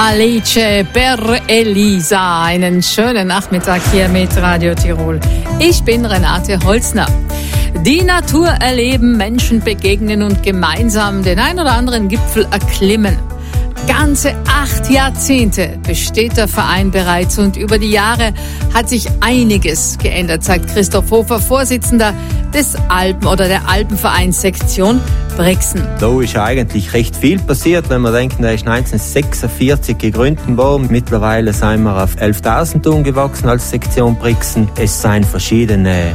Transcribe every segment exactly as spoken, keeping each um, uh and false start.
Alice per Elisa. Einen schönen Nachmittag hier mit Radio Tirol. Ich bin Renate Holzner. Die Natur erleben, Menschen begegnen und gemeinsam den ein oder anderen Gipfel erklimmen. Ganze acht Jahrzehnte besteht der Verein bereits und über die Jahre hat sich einiges geändert, sagt Christoph Hofer, Vorsitzender des Alpen- oder der Alpenvereinssektion Brixen. Da ist eigentlich recht viel passiert, wenn man denkt, der ist neunzehnhundertsechsundvierzig gegründet worden. Mittlerweile sind wir auf elftausend umgewachsen als Sektion Brixen. Es sind verschiedene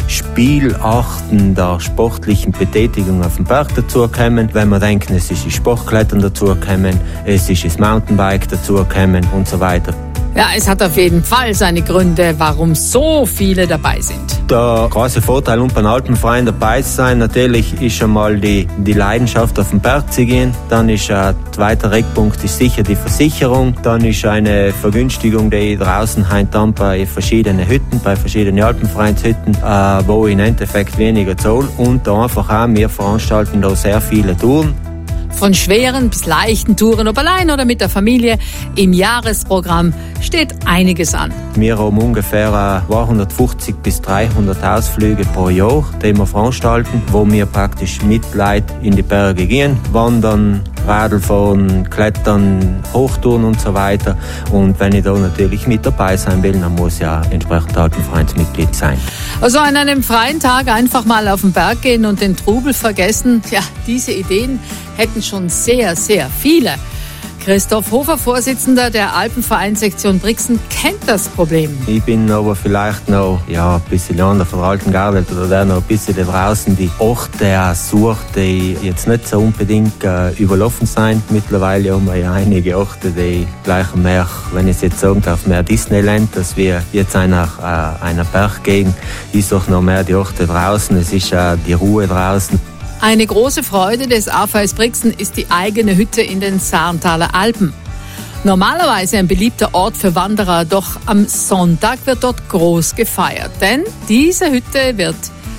Spielarten der sportlichen Betätigung auf dem Berg dazugekommen. Wenn man denkt, es ist das Sportklettern dazugekommen, es ist das Mountainbike dazugekommen und so weiter. Ja, es hat auf jeden Fall seine Gründe, warum so viele dabei sind. Der große Vorteil, um beim Alpenverein dabei zu sein, natürlich ist schon mal die, die Leidenschaft auf den Berg zu gehen. Dann ist ein zweiter Eckpunkt ist sicher die Versicherung. Dann ist eine Vergünstigung, die draußen heint dann bei verschiedenen Hütten, bei verschiedenen Alpenvereinshütten, äh, wo ich im Endeffekt weniger zahle. Und einfach auch, wir veranstalten da sehr viele Touren. Von schweren bis leichten Touren, ob allein oder mit der Familie. Im Jahresprogramm steht einiges an. Wir haben ungefähr zweihundertfünfzig bis dreihundert Ausflüge pro Jahr, die wir veranstalten, wo wir praktisch mit Leuten in die Berge gehen, wandern, Radlfahren, Klettern, Hochtouren und so weiter. Und wenn ich da natürlich mit dabei sein will, dann muss ja entsprechend Alpenvereinsmitglied sein. Also an einem freien Tag einfach mal auf den Berg gehen und den Trubel vergessen, ja, diese Ideen hätten schon sehr, sehr viele. Christoph Hofer, Vorsitzender der Alpenvereinssektion Brixen, kennt das Problem. Ich bin aber vielleicht noch ja, ein bisschen an der veralten gearbeitet oder der noch ein bisschen da draußen die Orte sucht, die jetzt nicht so unbedingt äh, überlaufen sind. Mittlerweile haben wir ja einige Orte, die gleich mehr, wenn ich es jetzt sagen darf, mehr Disneyland, dass wir jetzt einer, äh, einer Berggegend ist auch noch mehr die Orte draußen. Es ist äh, die Ruhe draußen. Eine große Freude des A V S Brixen ist die eigene Hütte in den Sarntaler Alpen. Normalerweise ein beliebter Ort für Wanderer, doch am Sonntag wird dort groß gefeiert, denn diese Hütte wird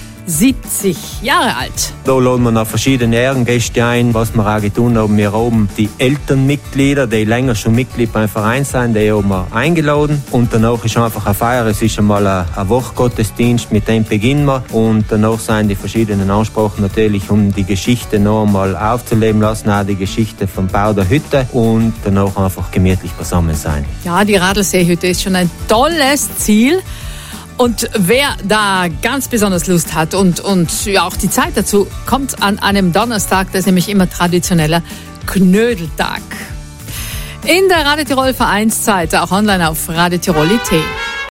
siebzig Jahre alt. Da laden wir noch verschiedene Ehrengäste ein. Was wir auch getan haben, wir haben die Elternmitglieder, die länger schon Mitglied beim Verein sind, die haben wir eingeladen. Und danach ist einfach eine Feier. Es ist einmal ein, ein Wochgottesdienst, mit dem beginnen wir. Und danach sind die verschiedenen Ansprachen natürlich, um die Geschichte noch einmal aufzuleben lassen, auch die Geschichte vom Bau der Hütte. Und danach einfach gemütlich beisammen sein. Ja, die Radlseehütte ist schon ein tolles Ziel. Und wer da ganz besonders Lust hat und, und ja auch die Zeit dazu, kommt an einem Donnerstag, das ist nämlich immer traditioneller Knödeltag. In der Radio Tirol Vereinszeit, auch online auf radio tirol punkt it.